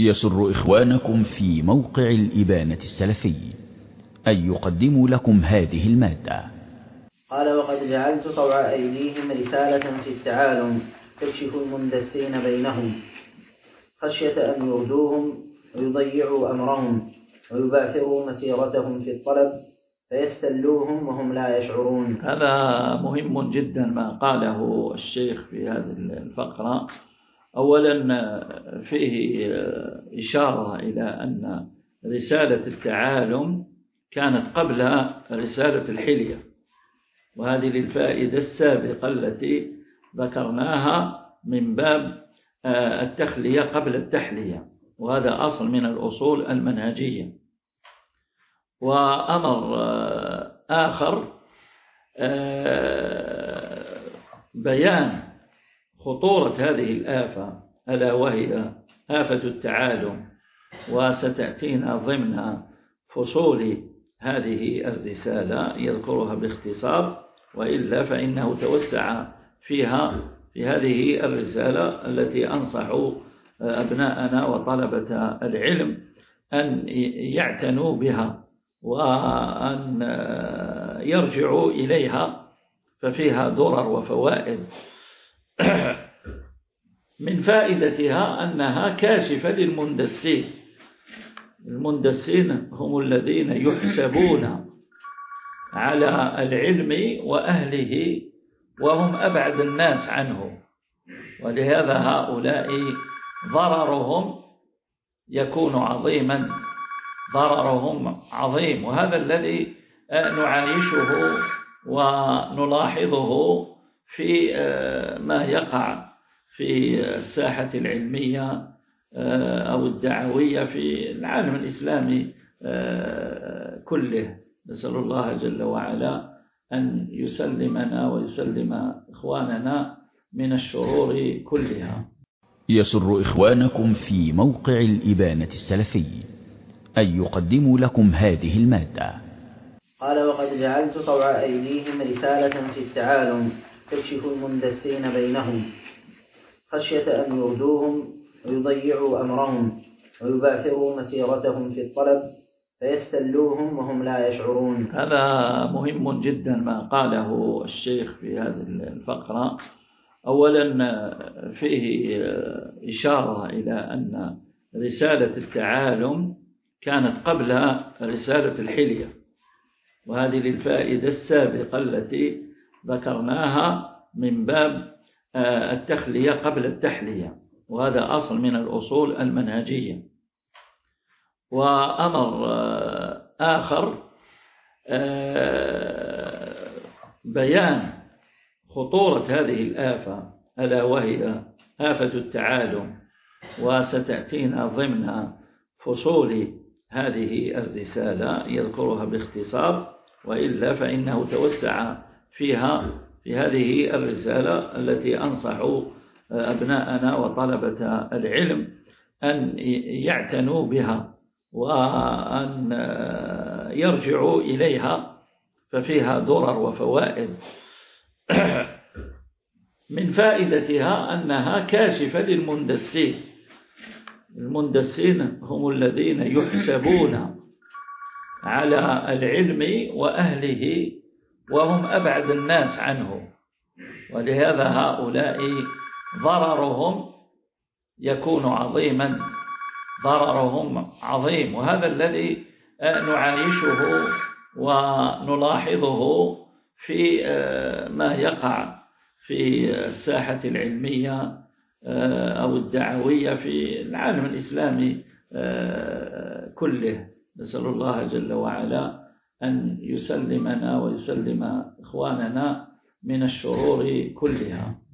يسر إخوانكم في موقع الإبانة السلفي أن يقدموا لكم هذه المادة. قال: وقد جعلت طوع أيديهم رسالة في التعالم تكشف المندسين بينهم خشية أن يردوهم ويضيعوا أمرهم ويبعثروا مسيرتهم في الطلب فيستلوهم وهم لا يشعرون. هذا مهم جدا ما قاله الشيخ في هذه الفقرة. أولا فيه إشارة إلى أن رسالة التعالم كانت قبل رسالة الحلية، وهذه للفائدة السابقة التي ذكرناها من باب التخلية قبل التحلية، وهذا أصل من الأصول المنهجية. وأمر آخر بيان خطورة هذه الآفة، ألا وهي آفة التعالم، وستأتينا ضمن فصول هذه الرسالة يذكرها باختصار، وإلا فإنه توسع فيها في هذه الرسالة التي أنصح أبناءنا وطلبة العلم أن يعتنوا بها وأن يرجعوا إليها، ففيها ضرر وفوائد. من فائدتها أنها كاشفة للمندسين. المندسين هم الذين يحسبون على العلم وأهله وهم أبعد الناس عنه، ولهذا هؤلاء ضررهم يكون عظيما، ضررهم عظيم. وهذا الذي نعايشه ونلاحظه في ما يقع في الساحة العلمية أو الدعوية في العالم الإسلامي كله. نسأل الله جل وعلا أن يسلمنا ويسلم إخواننا من الشرور كلها. يسر إخوانكم في موقع الإبانة السلفي أن يقدموا لكم هذه المادة. قال: وقد جعلت طوع أيديهم رسالة في التعالم تكشف المندسين بينهم خشية أن يردوهم ويضيعوا أمرهم ويبعثروا مسيرتهم في الطلب فيستلوهم وهم لا يشعرون. هذا مهم جدا ما قاله الشيخ في هذه الفقرة. أولا فيه إشارة إلى أن رسالة التعالم كانت قبل رسالة الحلية، وهذه للفائدة السابقة التي ذكرناها من باب التخلية قبل التحلية، وهذا أصل من الأصول المنهجية. وأمر آخر بيان خطورة هذه الآفة، ألا وهي آفة التعالم، وستأتينا ضمن فصول هذه الرسالة يذكرها باختصار، وإلا فإنه توسع فيها في هذه الرسالة التي أنصح أبناءنا وطلبة العلم أن يعتنوا بها وأن يرجعوا إليها، ففيها ضرر وفوائد. من فائدتها أنها كاشفة للمندسين. المندسين هم الذين يحسبون على العلم وأهله وهم أبعد الناس عنه، ولهذا هؤلاء ضررهم يكون عظيما، ضررهم عظيم. وهذا الذي نعايشه ونلاحظه في ما يقع في الساحة العلمية أو الدعوية في العالم الإسلامي كله. نسأل الله جل وعلا أن يسلمنا ويسلم إخواننا من الشرور كلها.